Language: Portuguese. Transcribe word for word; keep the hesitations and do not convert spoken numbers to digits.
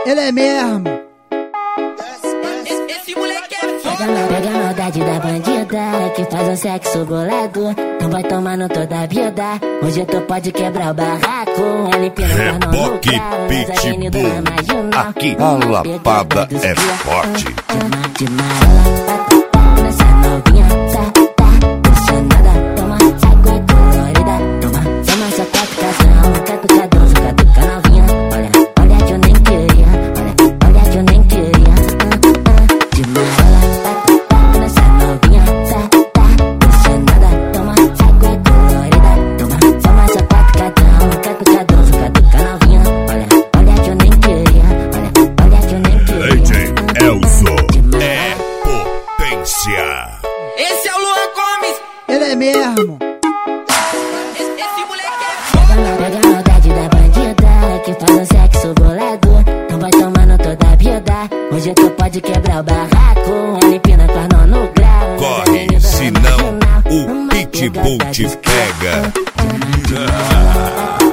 Ele é mesmo. Esse moleque é foda. Pega a maldade da bandida que faz um sexo bolado. Então vai tomando toda a vida. Hoje tu pode quebrar o barraco. Ele Reboque Pitbull. Aqui a lapada é forte. De mala, nessa novinha, tá, tá, pressionada. Toma, sai com a colorida. Toma, toma essa catucação. Catucadoso, catuca novinha. Olha, olha que eu nem queria. Olha, olha que eu nem queria. De mala, nessa novinha, tá, tá, pressionada. Toma, sai com a colorida. Toma, toma essa catucação. Catucadoso, catuca novinha. Olha, olha que eu nem queria. Olha, olha que eu nem queria. D J Elzo é potência. Esse é o Luan Gomes. Ele é mesmo. Esse, esse moleque é foda. Pega a maldade da bandida que faz um sexo bolado. Então vai tomando toda a vida. Hoje tu pode quebrar o barraco. Ele pina com a mão no grau. Corre, senão o Pitbull te pega.